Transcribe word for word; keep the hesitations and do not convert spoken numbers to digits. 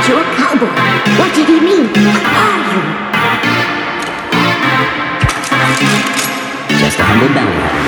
you're a cowboy. What did he mean? Who are you? Just a humble bounty hunter.